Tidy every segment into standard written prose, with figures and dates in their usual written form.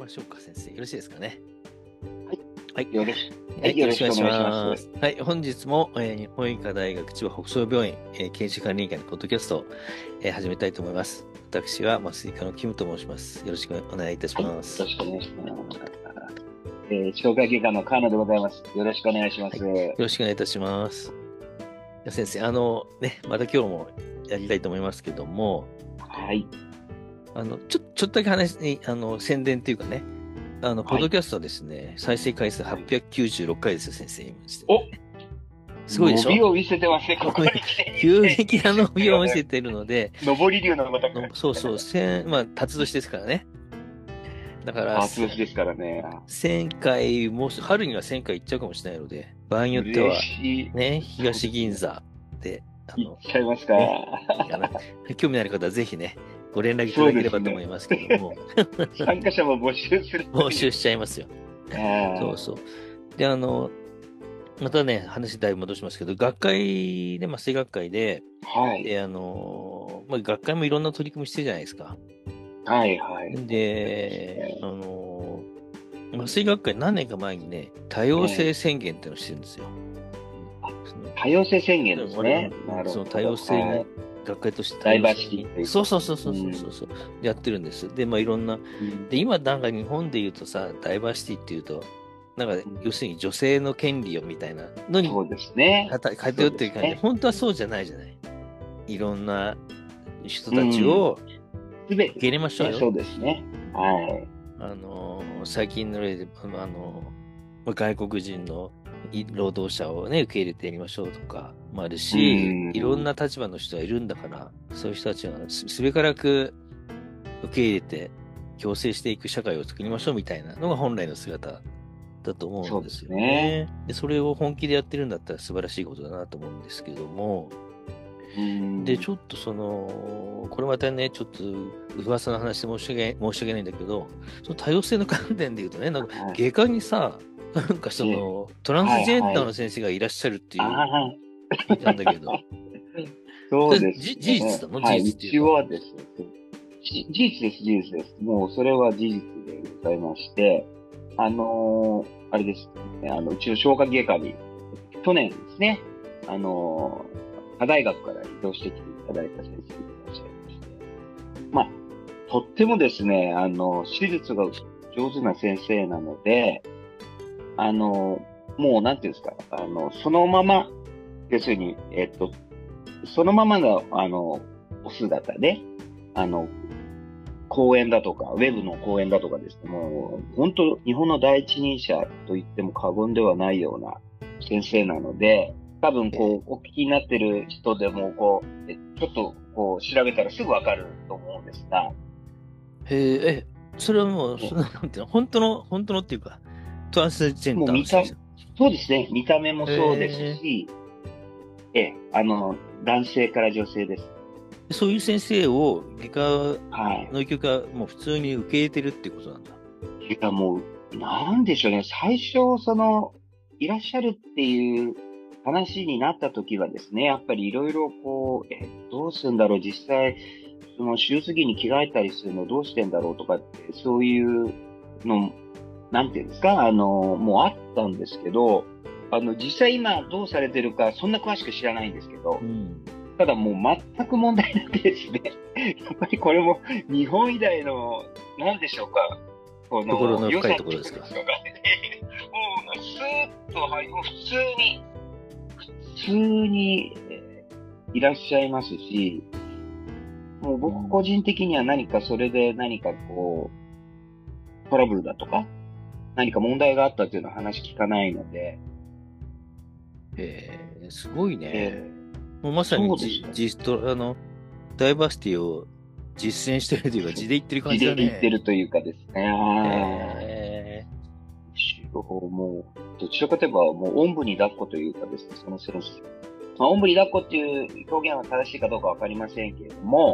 ましょうか、先生。よろしいですかね。 はい。 はい。 よろしくお願いします。 はい。本日も、日本医科大学千葉北総病院、研修管理委員会のポッドキャストを、始めたいと思います。私は麻酔科のキムと申します。よろしくお願いいたします。 よろしくお願いします。消化外科の河野でございます。よろしくお願いします。 よろしくお願いいたします。先生、また今日もやりたいと思いますけども、 はい。 ちょっとだけ宣伝っていうかね、ポッドキャストはですね、再生回数896回ですよ、先生。 おすごいでしょ？ 伸びを見せてますね、ここに来て。 急激な伸びを見せているので、 上り流のごとく。 そう、辰年ですからね。だから、 初年ですからね。 1000回、もう春には1000回行っちゃうかもしれないので、場合によっては、ね、東銀座で、 行っちゃいますか。 興味のある方はぜひね、ご連絡いただければと思いますけども。 参加者も募集する。 募集しちゃいますよ。そう。で、またね、話だいぶ戻しますけど、学会で、麻酔学会で、 はい。 で、学会もいろんな取り組みしてるじゃないですか。 はいはい。 で、麻酔学会何年か前にね、多様性宣言っていうのをしてるんですよ。 多様性宣言ですね。 その多様性に、学会としてダイバーシティ。 そう。やってるんです。で、いろんな、で、今なんか日本で言うとさ、ダイバーシティっていうと、なんか、要するに女性の権利をみたいなのに、 そうですね。 偏ってる感じで、本当はそうじゃないじゃない。いろんな人たちを受け入れましょうよ。 そうですね。はい。 最近の例で、外国人の労働者をね、受け入れてやりましょうとかもあるし、いろんな立場の人がいるんだから、そういう人たちがすべからく受け入れて、共生していく社会を作りましょうみたいなのが本来の姿だと思うんですよね。で、それを本気でやってるんだったら素晴らしいことだなと思うんですけども、で、ちょっとこれまたね、ちょっと噂の話で申し訳ないんだけど、その多様性の観点で言うとね、なんか外科にさ、なんかトランスジェンダーの先生がいらっしゃるっていう、聞いたんだけど。 そうです。 事実なの？ はい、一応はですね。事実です。もうそれは事実でございまして、あれですね、うちの消化外科に、去年ですね、他大学から移動してきていただいた先生がいらっしゃいまして、とってもですね、手術が上手な先生なので、もう、なんていうんですか、そのまま、要するに、そのままの、お姿で、講演だとか、ウェブの講演だとかですね、もう、本当、日本の第一人者と言っても過言ではないような先生なので、多分、お聞きになってる人でも、ちょっと、調べたらすぐわかると思うんですが。 それはもう、なんていうの、本当のっていうか、トランスジェンダーそうですね。見た目もそうですし、男性から女性です。 そういう先生を外科の医局がもう普通に受け入れてるっていうことなんだ。 いや、もう、なんでしょうね。最初、いらっしゃるっていう話になった時はですね、やっぱりいろいろどうするんだろう、実際、手術着に着替えたりするのどうしてんだろうとかって、そういうの、なんていうんですか、もうあったんですけど、実際今どうされてるか、そんな詳しく知らないんですけど、ただもう全く問題なくですね、やっぱりこれも日本医大の、なんでしょうか、 心の深いところですか。 もう、スーッと、はい、もう普通にいらっしゃいますし、もう僕個人的にはそれで何かトラブルだとか、何か問題があったっていうのは話聞かないので。 すごいね。もうまさにダイバーシティを実践してるというか、地で言ってる感じだね。 地で言ってるというかですね。もう、どちらかといえば、もう、おんぶに抱っこというかですね、その先生。おんぶに抱っこっていう表現は正しいかどうかわかりませんけれども、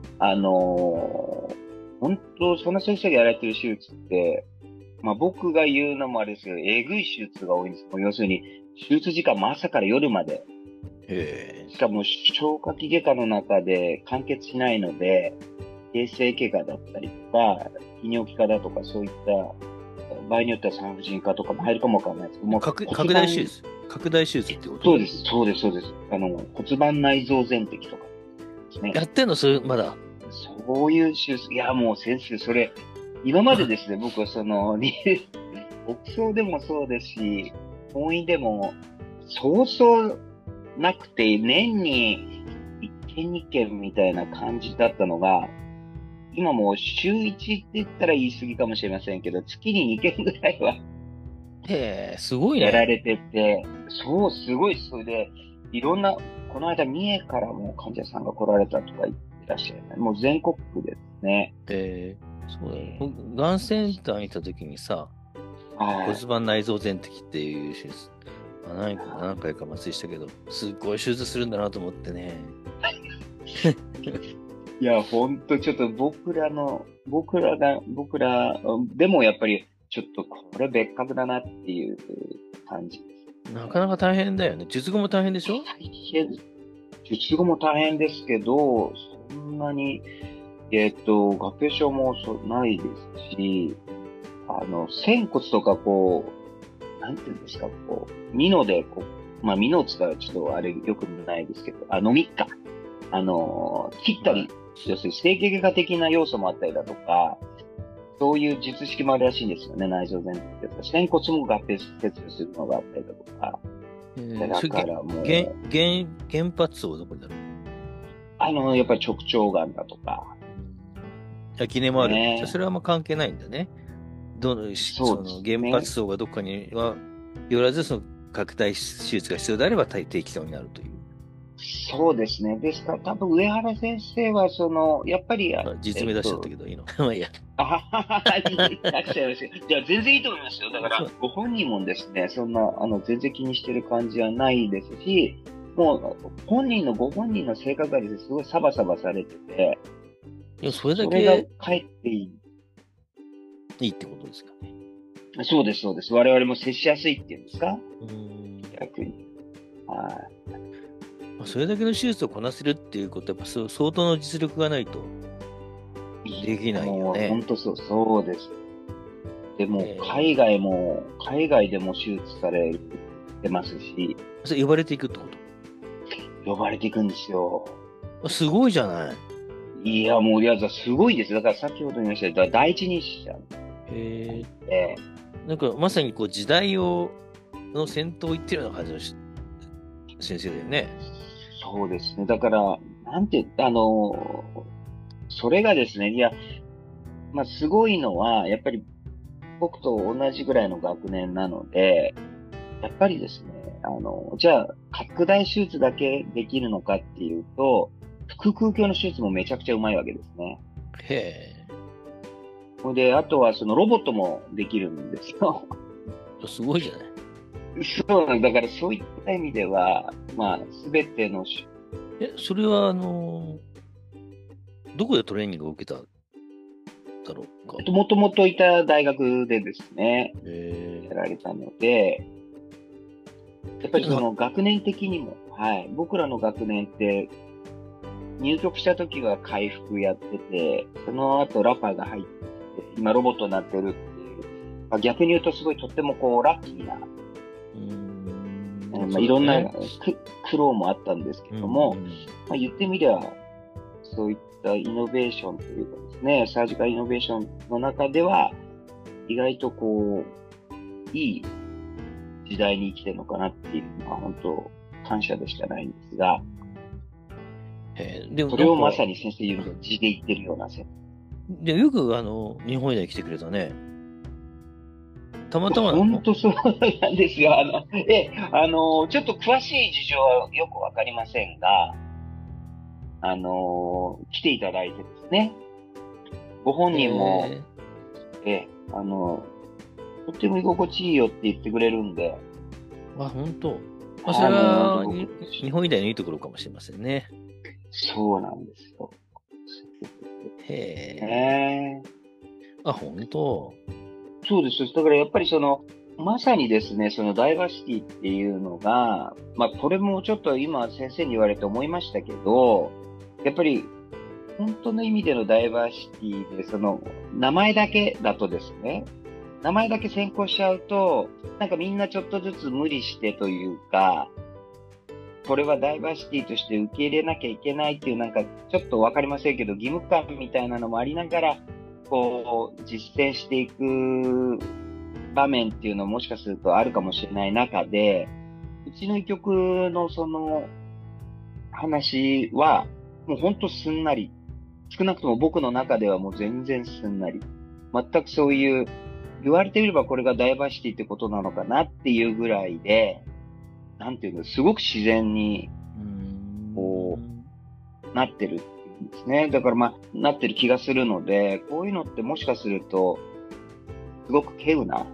本当、その先生がやられてる手術って、僕が言うのもあれですけど、えぐい手術が多いんです。要するに、手術時間も朝から夜まで。しかも、消化器外科の中で完結しないので、 形成外科だったりとか、泌尿器科だとか、そういった、場合によっては産婦人科とかも入るかもわからないですけども、 拡大手術拡大手術ってこと？ そうです、そうです、そうです。骨盤内臓全摘とかですね。 やってんのそれ、まだ。 そういう手術、いや、もう先生、それ、今までですね、僕は牧草でもそうですし、婚姻でも、そうそうなくて、年に1件2件みたいな感じだったのが、今もう週1って言ったら言い過ぎかもしれませんけど、月に2件ぐらいはへえ、すごいね。 やられてて、そう、すごい、それで、いろんな、この間、三重からも患者さんが来られたとか言ってらっしゃる、ね。もう全国区ですね。 そうだよ。がんセンターにいた時にさ、骨盤内臓全摘っていう手術、何回か麻酔したけど、すっごい手術するんだなと思ってね。 いや、ほんとちょっと僕ら、でもやっぱり、ちょっとこれ別格だなっていう感じです。 なかなか大変だよね。術後も大変でしょ？ 大変。術後も大変ですけど、そんなに、合併症もないですし、仙骨とかなんていうんですか、ミノで、ミノを使うとちょっとあれよくないですけど、ノミか。切ったり、要するに整形外科的な要素もあったりだとか、そういう術式もあるらしいんですよね、内臓全摘ですか。仙骨も合併切除するのがあったりだとか。だからもう。 原発はどこにある？ やっぱり直腸がんだとか。 疑念もある。じゃそれはあんま関係ないんだね。その原発層がどこかにはよらず、その拡大手術が必要であれば定期的になるという。 そうですね。ですから、多分上原先生は、やっぱり、 実名出しちゃったけど、いいの？まあいいや。 あははは、出しちゃいました。じゃあ、全然いいと思いますよ。だから、ご本人もですね、そんな、全然気にしてる感じはないですし、もう、ご本人の性格がですね、すごいサバサバされてて、 いや、それだけ、 それがかえっていいってことですかね。 そうです、そうです。我々も接しやすいっていうんですか？逆に。はい。 それだけの手術をこなせるっていうことは、やっぱ相当の実力がないとできないよね。 本当そうです。でも、海外でも手術されてますし。 それ呼ばれていくってこと？呼ばれていくんですよ。 すごいじゃない。 いや、すごいです。だから先ほど言いました第一人者。 なんか、まさに時代の先頭を行ってるような感じの先生だよね。 そうですね。だから、それがですね、いや、すごいのは、やっぱり僕と同じぐらいの学年なので、やっぱりですね、じゃあ、拡大手術だけできるのかっていうと、腹腔鏡の手術もめちゃくちゃうまいわけですね。 へえ。で、あとはロボットもできるんですよ。 すごいじゃない。 そうなんだからそういった意味では、すべてのそれはどこでトレーニングを受けただろうか。 もともといた大学でですね、やられたので、やっぱり学年的にも、はい、僕らの学年って入局した時は回復やってて、その後ラパーが入って、今ロボットになってるっていう、逆に言うとすごいとってもラッキーな、いろんな苦労もあったんですけども、言ってみれば、そういったイノベーションというかですね、サージカルイノベーションの中では、意外といい時代に生きてるのかなっていうのは、本当感謝でしかないんですが、それをまさに先生言うと字で言ってるような先生。でよく日本へ来てくれたね。たまたま本当そうなんですよ。ちょっと詳しい事情はよくわかりませんが、来ていただいてですね、ご本人も、とっても居心地いいよって言ってくれるんで。 本当。それは日本医大のいいところかもしれませんね。 そうなんですよ。 本当。 そうです。だからやっぱりまさにですね、ダイバーシティっていうのが、これもちょっと今先生に言われて思いましたけど、やっぱり本当の意味でのダイバーシティで、その、名前だけだとですね、名前だけ先行しちゃうと、なんかみんなちょっとずつ無理してというか、これはダイバーシティとして受け入れなきゃいけないっていう、なんかちょっとわかりませんけど、義務感みたいなのもありながら、こう、実践していく場面っていうのももしかするとあるかもしれない中で、うちの医局のその話は、もうほんとすんなり、少なくとも僕の中ではもう全然すんなり、全くそういう、言われてみればこれがダイバーシティってことなのかなっていうぐらいで、なんていうの、すごく自然に、こう、なってるっていうんですね。だからまあ、なってる気がするので、こういうのってもしかすると、すごく稀有な、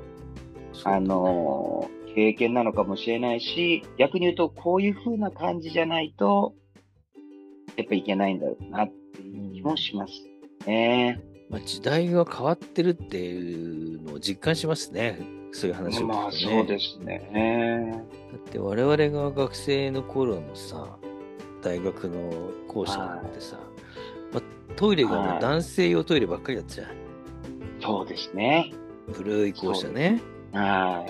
経験なのかもしれないし、逆に言うと、こういう風な感じじゃないと、やっぱいけないんだろうなっていう気もしますね。 まあ、時代が変わってるっていうのを実感しますね。そういう話を聞くとね。 まあ、そうですね。 だって我々が学生の頃のさ、大学の校舎なんてさ、まあ、トイレがもう男性用トイレばっかりだったじゃん。 そうですね。 古い校舎ね。 はい。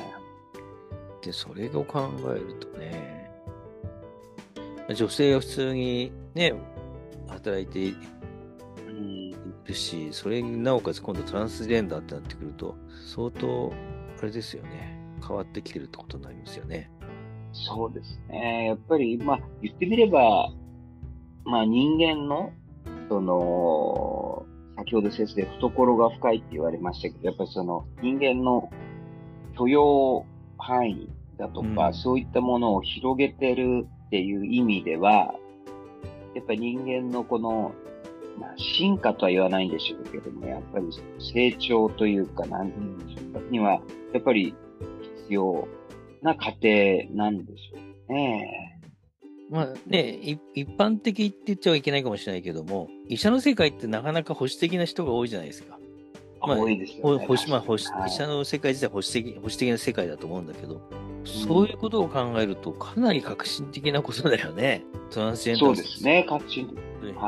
で、それを考えるとね、女性は普通にね、働いているし、それになおかつ今度トランスジェンダーってなってくると、相当、あれですよね、変わってきてるってことになりますよね。 そうですね。やっぱり、まあ、言ってみれば、まあ人間の、その、先ほど先生、懐が深いって言われましたけど、やっぱりその人間の許容範囲だとか、そういったものを広げてるっていう意味では、やっぱり人間のこの、まあ、進化とは言わないんでしょうけども、やっぱり成長というか、なんて言うんでしょうか、には、やっぱり必要な過程なんでしょうね。 まあね、一般的って言っちゃいけないかもしれないけども、医者の世界ってなかなか保守的な人が多いじゃないですか。 まあ、多いですよね。 医者の世界自体保守的な世界だと思うんだけど、そういうことを考えると、かなり革新的なことだよね。トランスジェンダー。 そうですね、革新的。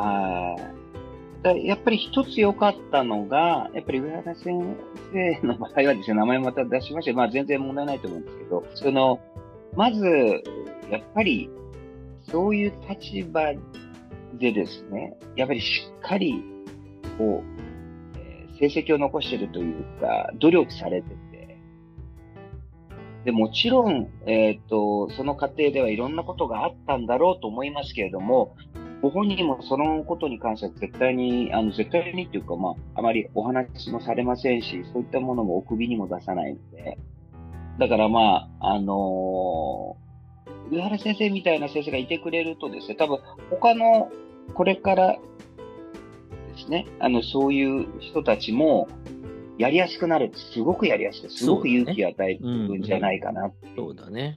やっぱり一つ良かったのが、やっぱり上原先生の場合はですね、名前また出しまして、まあ全然問題ないと思うんですけど、まず、やっぱり、そういう立場でですね、やっぱりしっかり、こう、成績を残しているというか、努力されてて、で、もちろん、その過程ではいろんなことがあったんだろうと思いますけれども、ご本人もそのことに関しては絶対にっていうか、まあ、あまりお話もされませんし、そういったものもお首にも出さないので、だからまあ、上原先生みたいな先生がいてくれるとですね、多分他のこれからですね、そういう人たちもやりやすくなる。すごくやりやすく、すごく勇気を与えるんじゃないかな。 そうだね。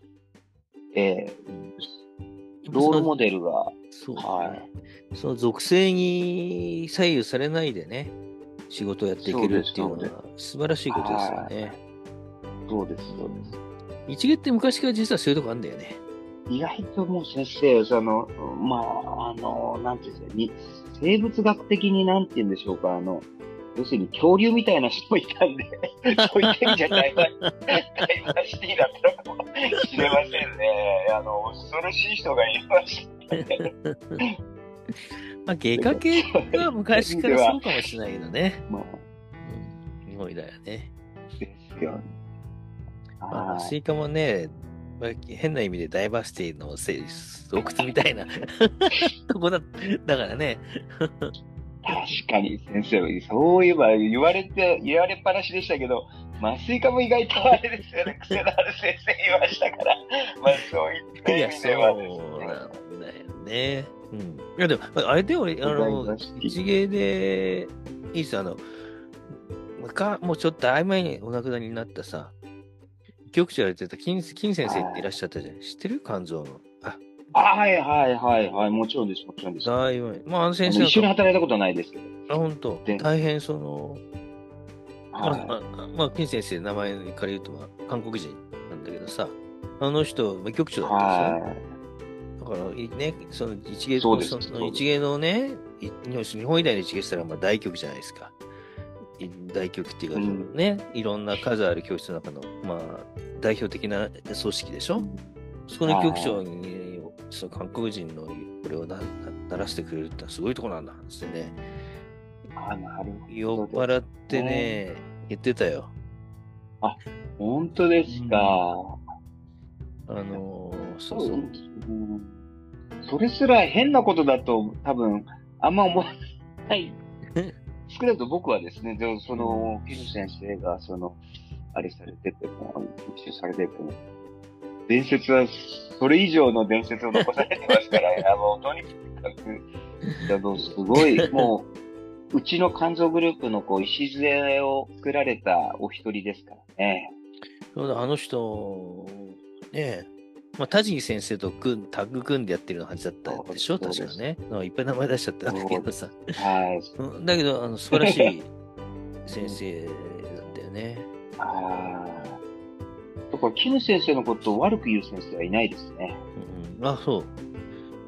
ロールモデルが、 そうだね。その属性に左右されないでね、仕事をやっていけるっていうのは素晴らしいことですよね。 そうです、そうです。 一芸って昔から実はそういうとこあるんだよね。 意外ともう先生、まあ、なんていうんですか、生物学的になんて言うんでしょうか、要するに恐竜みたいな人もいたんで、そういった意味じゃダイバーシティだったのかもしれませんね。恐ろしい人がいましたね。 まあ、外科系は昔からそうかもしれないけどね。まあ、すごいだよね。 ですよね。 まあ、スイカもね、変な意味でダイバーシティの洞窟みたいなとこだからね。 確かに先生、そういえば言われっぱなしでしたけど、麻酔科も意外とあれですよね、癖のある先生言いましたから、まあそういった意味では、ね。 そうなんだよね。うん。いやでも、あれでも、一芸で、いいっすもうちょっと曖昧にお亡くなりになったさ、局長やれてた金先生っていらっしゃったじゃん。知ってる？肝臓の。 はい、もちろんです。 だいぶ、まあ、先生一緒に働いたことないですけど。 本当。大変まあ、金先生、名前から言うと、韓国人なんだけどさ、あの人、局長だったんですよ。だから、ね、その一芸のね、 日本医大の一撃したらまあ大局じゃないですか。大局っていうか、ね、いろんな数ある教室の中の、まあ、代表的な組織でしょ。そこの局長に、その韓国人のこれをならしてくれるってすごいとこなんだってね。 なるほど。 酔っ払ってね、言ってたよ。 本当ですか。 そうそう。 それすら変なことだと多分、あんま思わない。少なくとも僕はですね、その、ピル先生が、あれされてても、特集されてても、伝説は、それ以上の伝説を残されてますから、とにかく、すごい、もう、うちの肝臓グループの礎を作られたお一人ですからね。 そうだ、あの人、ね、まあ、田尻先生とタッグ組んでやってるのはずだったでしょ、確かね。いっぱい名前出しちゃったんだけどさ。 はい。 だけど、素晴らしい先生だったよね。 だから、キム先生のことを悪く言う先生はいないですね。 そう。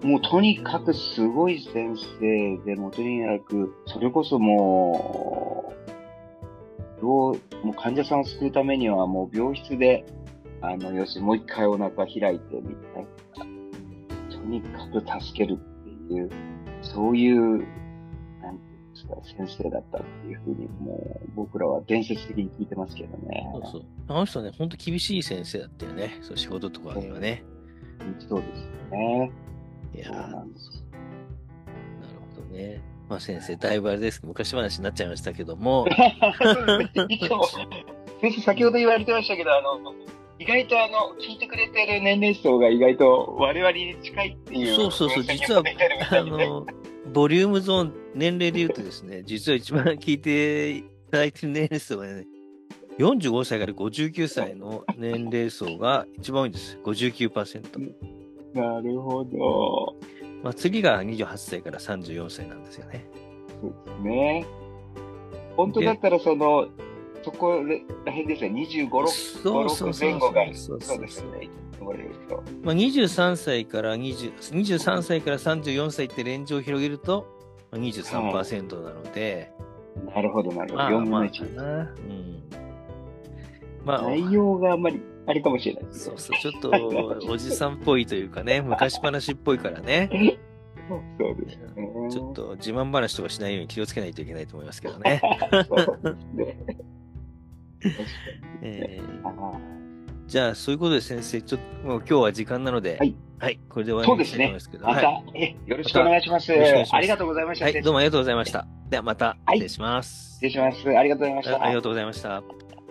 もうとにかくすごい先生で、もうとにかく、それこそもう患者さんを救うためにはもう病室で、要するにもう一回お腹開いてみたいな。とにかく助けるっていう、そういう、なんていうんですか、先生だったっていうふうに、もう僕らは伝説的に聞いてますけどね。 そう。あの人ね、本当厳しい先生だったよね。そう、仕事とかにはね。 そうですよね。 いやー、なるほどね。まあ先生、だいぶあれです。昔話になっちゃいましたけども。 先生、先ほど言われてましたけど、意外と聞いてくれてる年齢層が意外と我々に近いっていう。 そう。実は、ボリュームゾーン、年齢で言うとですね、実は一番聞いていただいてる年齢層がね、45歳から59歳の年齢層が一番多いんです。59%。 なるほど。 まあ、次が28歳から34歳なんですよね。 そうですね。本当だったらそこら辺ですよ。25、6前後が。そうですね。 まあ、23歳から34歳ってレンジを広げると、まあ、23% なので。 なるほど。4分の1。 まあ、 内容があんまり、あれかもしれないですね。そう、ちょっと、おじさんっぽいというかね、昔話っぽいからね。 そうですね。 ちょっと自慢話とかしないように気をつけないといけないと思いますけどね。じゃあ、そういうことで先生、ちょっと、もう今日は時間なので、はい、これで終わりにしたいと思いますけど。 また、よろしくお願いします。ありがとうございました。 はい、どうもありがとうございました。ではまた、失礼します。 失礼します。ありがとうございました。 ありがとうございました。